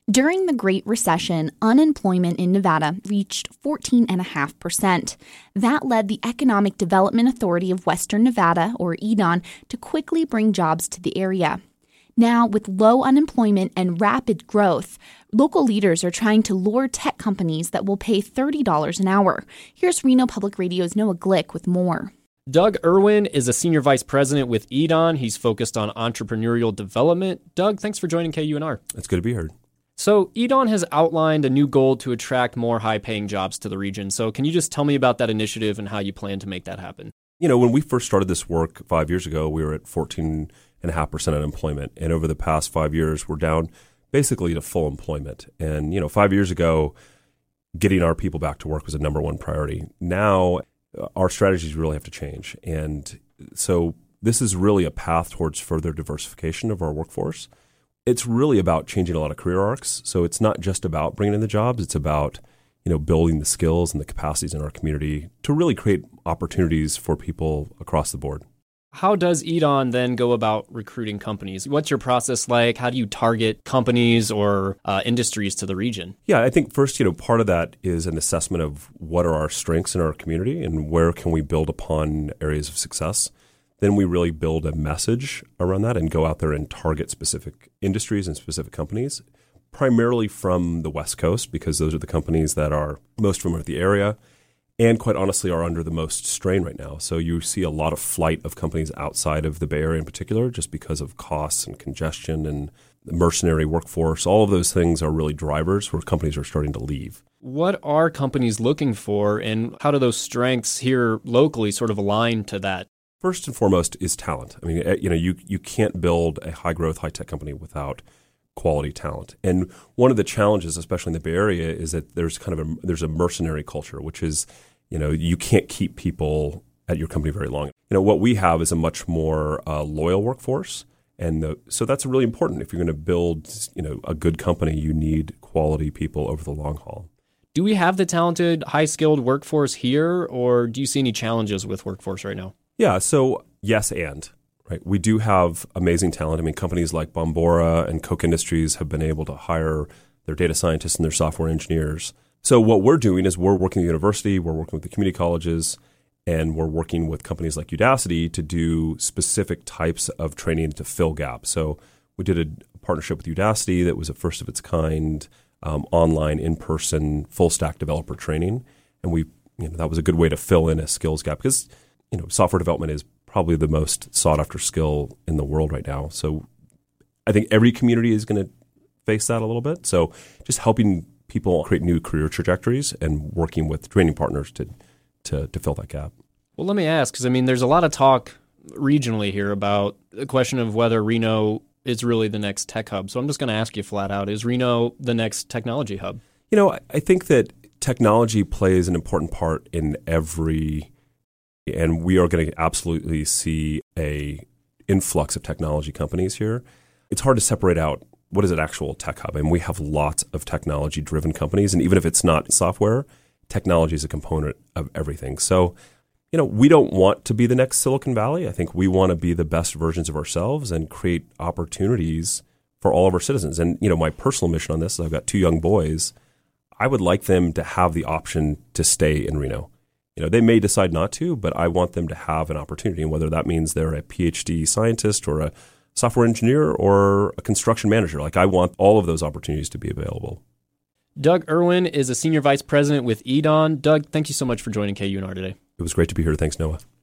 During the Great Recession, unemployment in Nevada reached 14.5%. That led the Economic Development Authority of Western Nevada, or EDON, to quickly bring jobs to the area. Now, with low unemployment and rapid growth, local leaders are trying to lure tech companies that will pay $30 an hour. Here's Reno Public Radio's Noah Glick with more. Doug Irwin is a senior vice president with EDON. He's focused on entrepreneurial development. Doug, thanks for joining KUNR. It's good to be here. So EDON has outlined a new goal to attract more high-paying jobs to the region. So can you just tell me about that initiative and how you plan to make that happen? You know, when we first started this work 5 years ago, we were at 14.5% unemployment. And over the past 5 years, we're down basically to full employment. And, 5 years ago, getting our people back to work was a number one priority. Now, our strategies really have to change. And so this is really a path towards further diversification of our workforce. It's really about changing a lot of career arcs. So it's not just about bringing in the jobs. It's about, building the skills and the capacities in our community to really create opportunities for people across the board. How does EDON then go about recruiting companies? What's your process like? How do you target companies or industries to the region? Yeah, I think first, part of that is an assessment of what are our strengths in our community and where can we build upon areas of success. Then we really build a message around that and go out there and target specific industries and specific companies, primarily from the West Coast, because those are the companies that are most familiar with the area and quite honestly are under the most strain right now. So you see a lot of flight of companies outside of the Bay Area in particular, just because of costs and congestion and the mercenary workforce. All of those things are really drivers where companies are starting to leave. What are companies looking for, and how do those strengths here locally sort of align to that? First and foremost is talent. I mean, you can't build a high-growth, high-tech company without quality talent. And one of the challenges, especially in the Bay Area, is that there's there's a mercenary culture, which is, you can't keep people at your company very long. What we have is a much more loyal workforce, and so that's really important. If you're going to build, a good company, you need quality people over the long haul. Do we have the talented, high-skilled workforce here, or do you see any challenges with workforce right now? Yeah, so yes and, right? We do have amazing talent. I mean, companies like Bombora and Koch Industries have been able to hire their data scientists and their software engineers. So what we're doing is we're working with the university, we're working with the community colleges, and we're working with companies like Udacity to do specific types of training to fill gaps. So we did a partnership with Udacity that was a first of its kind online, in-person, full-stack developer training. And that was a good way to fill in a skills gap because software development is probably the most sought-after skill in the world right now. So I think every community is going to face that a little bit. So just helping people create new career trajectories and working with training partners to fill that gap. Well, let me ask, because there's a lot of talk regionally here about the question of whether Reno is really the next tech hub. So I'm just going to ask you flat out, is Reno the next technology hub? I think that technology plays an important part in and we are going to absolutely see a influx of technology companies here. It's hard to separate out what is an actual tech hub. And we have lots of technology-driven companies. And even if it's not software, technology is a component of everything. So, we don't want to be the next Silicon Valley. I think we want to be the best versions of ourselves and create opportunities for all of our citizens. And, my personal mission on this is I've got 2 young boys. I would like them to have the option to stay in Reno. They may decide not to, but I want them to have an opportunity, and whether that means they're a PhD scientist or a software engineer or a construction manager. I want all of those opportunities to be available. Doug Irwin is a senior vice president with EDON. Doug, thank you so much for joining KUNR today. It was great to be here. Thanks, Noah.